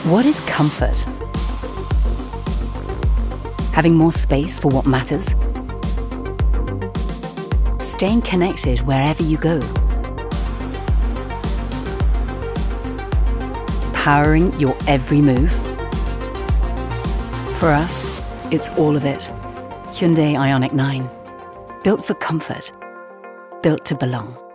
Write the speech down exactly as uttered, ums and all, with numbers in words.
What is comfort? Having more space for what matters? Staying connected wherever you go? Powering your every move? For us, it's all of it. Hyundai Ioniq nine. Built for comfort. Built to belong.